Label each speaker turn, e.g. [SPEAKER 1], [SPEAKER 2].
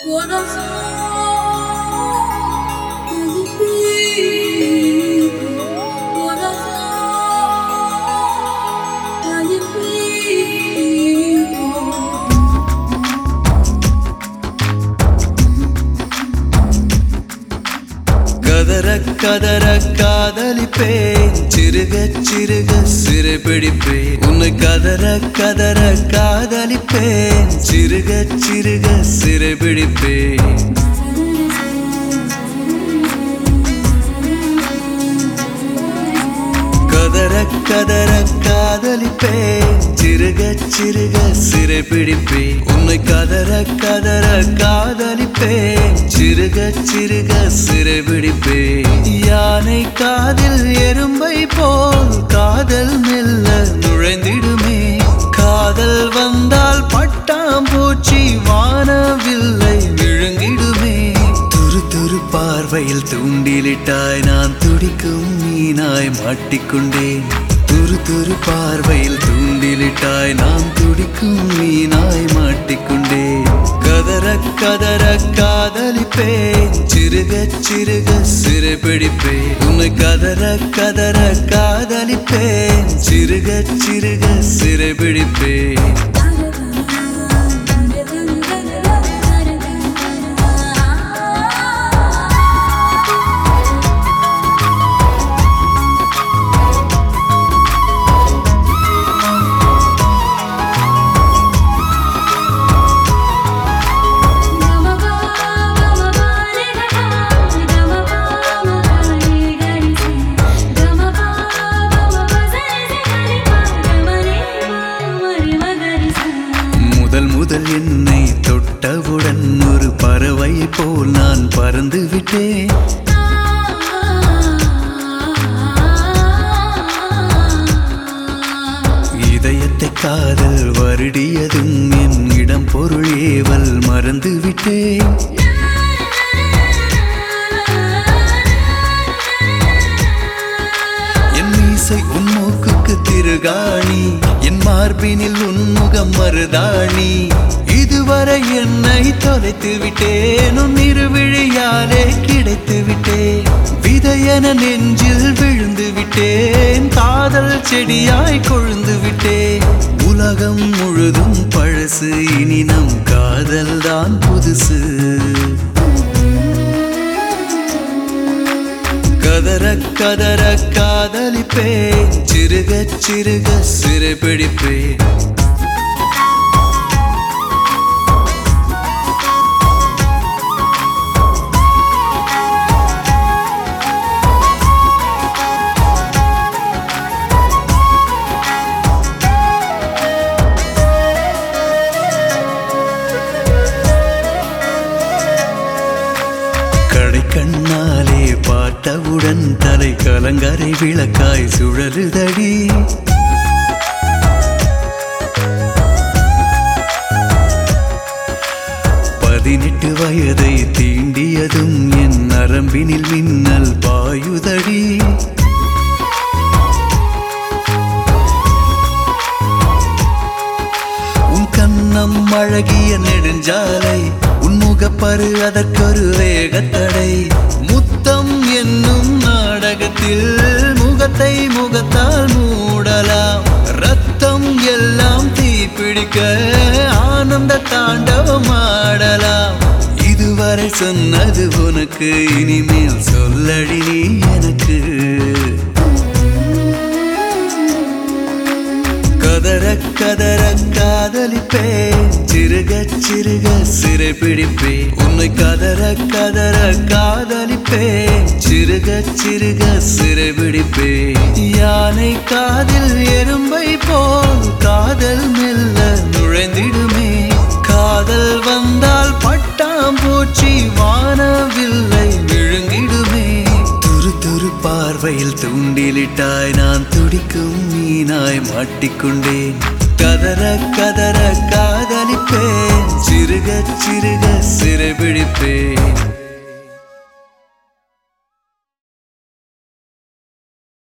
[SPEAKER 1] கதற கதற காதலிப்பேன், சிறுக சிறுக சிறை பிடிப்பேன். உன்னை கதற கதற காதலிப்பேன், சிறுக சிறுக சிறை பிடிப்பேன். கதற கதற காதலிப்பேன், சிறுக சிறுக சிறை பிடிப்பேன். உன்னை கதற கதற காதலிப்பேன், சிறுக சிறுக சிறை பிடிப்பேன். யானை காதில் எறும்பை போல் காதல் மெல்ல நுழைந்திடுமே. காதல் வந்தால் பட்டாம்பூச்சி வானவில்லை விழுங்கிடுமே. துரு துரு பார்வையில் தூண்டிலிட்டாய், நான் துடிக்கும் மீனாய் மாட்டிக்கொண்டேன். துரு துரு பார்வையில் தூண்டிலிட்டாய், நான் துடிக்கும் மீனாய் மாட்டிக்கொண்டேன். கதற கதற காதலிப்பேன், சிறுக சிறுக சிறை பிடிப்பேன். உன்னை கதற கதற காதலிப்பேன், சிறுக சிறுக சிறை பிடிப்பேன். முதல் என்னை தொட்டவுடன் ஒரு பறவை போல் நான் பறந்து விட்டேன். இதயத்தை காதல் வருடியதும் என் இடம் பொருள் ஏவல் மறந்து விட்டேன். என் மீசை உன் மூக்குக்கு திருகாணி, என் மார்பினில் உன்முகம் மருதாணி. இதுவரை என்னை தொலைத்து விட்டேன், உன் இருவிழியாலே கிடைத்து விட்டேன். விதையென நெஞ்சில் விழுந்து விட்டேன், காதல் செடியாய் கொழுந்து விட்டேன். உலகம் முழுதும் பழசு, இனி நம் காதல் தான் புதுசு. கதற கதற காதலிப்பேன், சிறுக சிறுக சிறை பிடிப்பேன். கண்ணாலே பார்த்தவுடன் தலை கலங்கரை விளக்காய் சுழலுதடி. 18 வயதை தீண்டியதும் என் நரம்பினில் மின்னல் பாயுதடி. உன் கண்ணம் அழகிய நெடுஞ்சாலை, உன் முகப்பரு அதற்கொரு வேகத்தடை. முத்தம் என்னும் நாடகத்தில் முகத்தை முகத்தால் மூடலாம். ரத்தம் எல்லாம் தீப்பிடிக்க ஆனந்த தாண்டவம் ஆடலாம். இதுவரை சொன்னது உனக்கு, இனிமேல் சொல்லடி நீ எனக்கு. கதற கதற காதலிப்பேன், சிறுக சிறுக சிறை பிடிப்பேன். உன்னை கதற கதற காதலிப்பேன், சிறுக சிறுக சிறை பிடிப்பேன். யானை காதில் எறும்பை போல் காதல் மெல்ல நுழைந்திடுமே. காதல் வந்தால் பட்டாம்பூச்சி வானவில்லை விழுங்கிடுமே. துரு துரு பார்வையில் தூண்டிலிட்டாய், நான் துடிக்கும் மீனாய் மாட்டிக்கொண்டேன். கதற கதற காதலிப்பேன், சிறுக சிறுக சிறை பிடிப்பேன்.